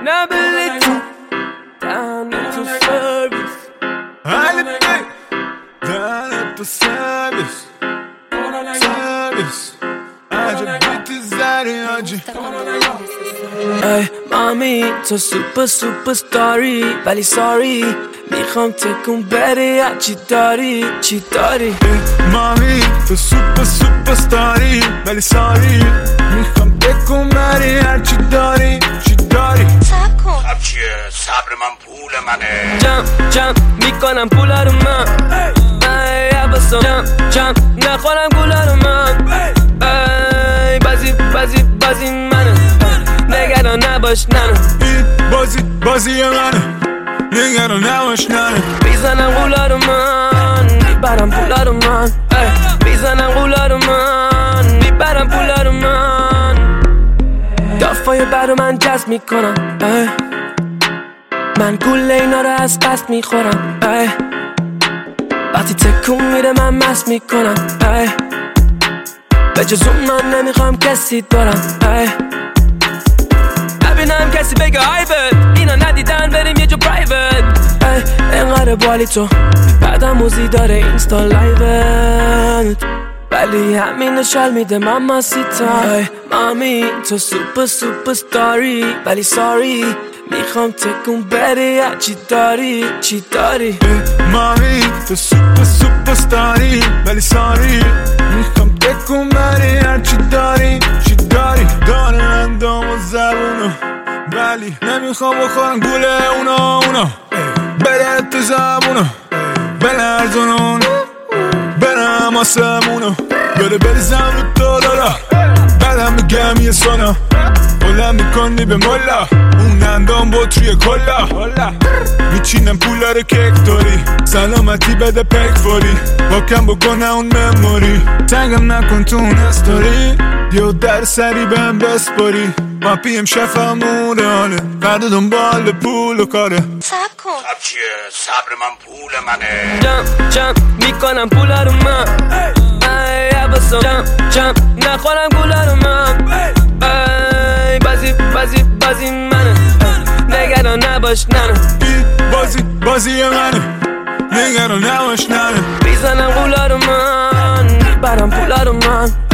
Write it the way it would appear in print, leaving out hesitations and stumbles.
نه بلی تو دهنه تو سرویس حالی بی دهنه تو سرویس عجب بیتی زری آجی ای مامی تو سوپر ستاری ولی ساری میخوام تکون بری چی داری مامی تو سوپر ستاری ولی ساری میخوام تکون بری هرچی داری صبر کن خب چیه صبر من پول منه جم میکنم پولا رو من ای عباسم جم نخورم گولا رو من ای بازی منه نگران نباش ننه این بازی منه نگران نباش ننه میزنم غولا رو من میبرم پولا رو من میزنم غولا رو من میبرم پولا رو من دافای برو من جذب میکنم من گول اینا رو از قصد میخورم وقتی تکون میره من مست میکنم به جز اون من نمیخوام کسی دارم نبینم کسی بگه آیبت اینا ندیدن بریم یه جو پرایوت انقدر بالی تو بعدم موزی داره اینستا لایوت ولی همین نشال میده ماما سیتا مامی تو سوپر ستاری ولی ساری میخوام تکون بری چی داری مامی تو سوپر ستاری ولی ساری میخوام تکون بری هرچی داری داره اندام و زبونو ولی نمیخوام بخورم گوله اونا بره تو زبونو بلرزونون برم آسمونو بریزم رو تو دارا بعدم میگم یه سونا بلند میکنی به ملا اون اندام بطری کلا میچینم پولا رو کیک داری سلامتی بده پک فوری باکم بکنه اون مموری تنگم نکن تو اون استوری یه در سری بهم بسپاری ما پیم شفمون حاله فرد دنبال پول و کاره صبر کن خب چیه صبر من پول منه جم میکنم پولا رو من ای عباسم جم نخورم گولا رو من ای بازی منه نگران نباش ننه این بازی منه نگران نباش ننه میزنم غولا رو من میبرم پولا رو من